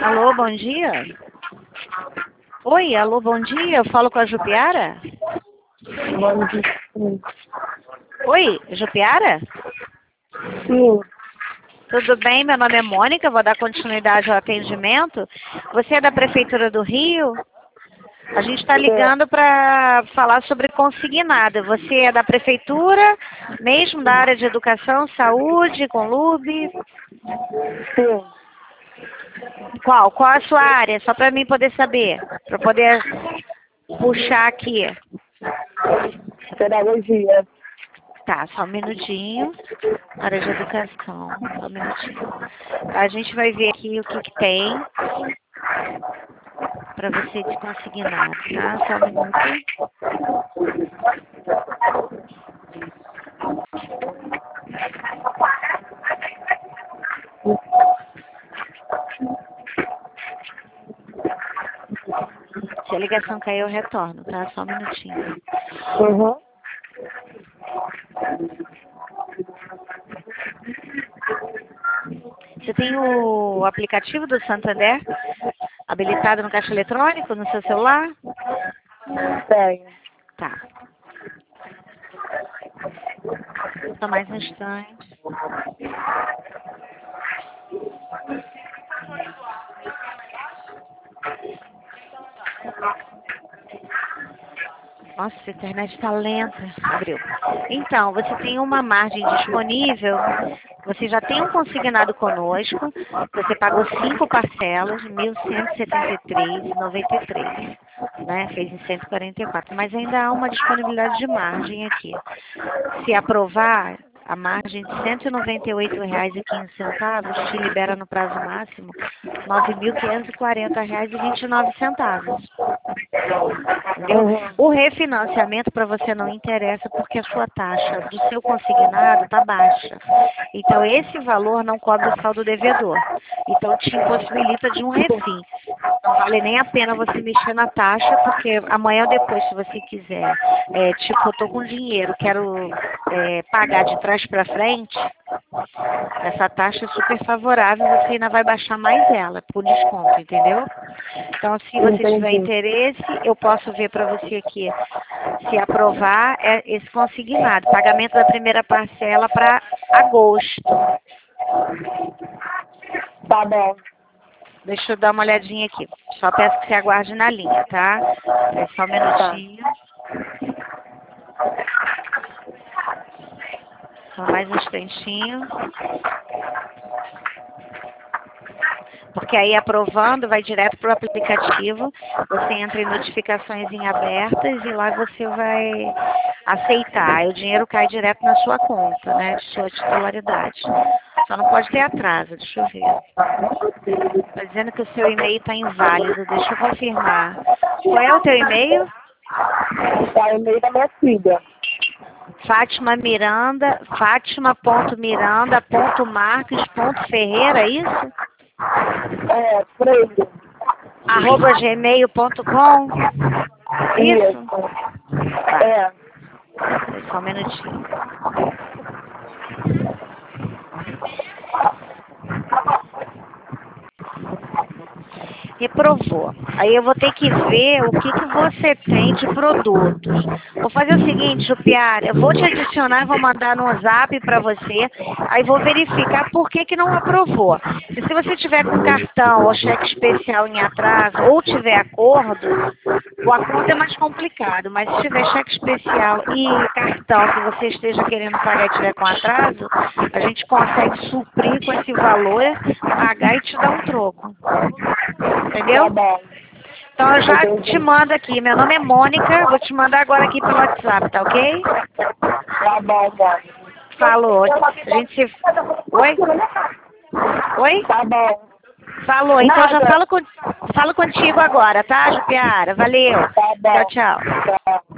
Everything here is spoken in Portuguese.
Alô, bom dia. Oi, alô, bom dia. Eu falo com a Jupiara? Bom dia. Oi, Jupiara? Sim, Tudo bem? Meu nome é Mônica, vou dar continuidade ao atendimento. Você é da Prefeitura do Rio? A gente está ligando para falar sobre consignado. Você é da Prefeitura, mesmo da área de educação, saúde, Conlube? sim. Qual? Qual a sua área? Só para mim poder saber, para poder puxar aqui. Pedagogia. Tá, só um minutinho. Área de educação, só um minutinho. A gente vai ver aqui o que tem para você de consignado, tá? Só um minuto. Se a ligação cair, eu retorno, tá? Só um minutinho. Uhum. Você tem o aplicativo do Santander habilitado no caixa eletrônico no seu celular? Tenho. Tá. Só mais um instante. Nossa, a internet está lenta. Abriu. Então, você tem uma margem disponível. Você já tem um consignado conosco. Você pagou 5 parcelas de 1.173,93. Né? Fez em 144. Mas ainda há uma disponibilidade de margem aqui. Se aprovar, a margem de R$ 198,15 te libera no prazo máximo R$ 9.540,29. Entendeu? O refinanciamento para você não interessa porque a sua taxa do seu consignado está baixa. Então, esse valor não cobre o saldo devedor. Então, te impossibilita de um refim. Não vale nem a pena você mexer na taxa, porque amanhã ou depois, se você quiser, tipo, eu tô com dinheiro, quero pagar de trás para frente, essa taxa é super favorável, você ainda vai baixar mais ela, por desconto, entendeu? Então, se você tiver interesse, eu posso ver para você aqui, se aprovar, esse consignado. Pagamento da primeira parcela para agosto. Tá bom. Deixa eu dar uma olhadinha aqui. Só peço que você aguarde na linha, tá? É só um minutinho. Só mais um instantinho. Porque aí aprovando, vai direto para o aplicativo, você entra em notificações em abertas e lá você vai aceitar. Aí o dinheiro cai direto na sua conta, né, de sua titularidade. Só não pode ter atraso, deixa eu ver. Está dizendo que o seu e-mail está inválido, deixa eu confirmar. Qual é o teu e-mail? Tá o e-mail da minha filha. Fátima Miranda, Fátima.miranda.marques.ferreira, é isso? É, 3. @gmail.com. Isso? Tá. É. Só um minutinho. Reprovou. Aí eu vou ter que ver o que você tem de produtos. Vou fazer o seguinte, Jupiara, eu vou te adicionar e vou mandar no zap para você, aí vou verificar por que não aprovou. E se você tiver com cartão ou cheque especial em atraso, ou tiver acordo, o acordo é mais complicado, mas se tiver cheque especial e cartão que você esteja querendo pagar e tiver com atraso, a gente consegue suprir com esse valor, pagar e te dar um troco. Entendeu? Tá bom. Então eu já te mando aqui. Meu nome é Mônica, vou te mandar agora aqui pelo WhatsApp, tá ok? Tá bom, Mônica. Falou. A gente se... Oi? Oi? Tá bom. Falou. Então eu já Nada. falo contigo agora, tá, Jupiara? Valeu. Tá bom. Tchau, tchau. Tchau.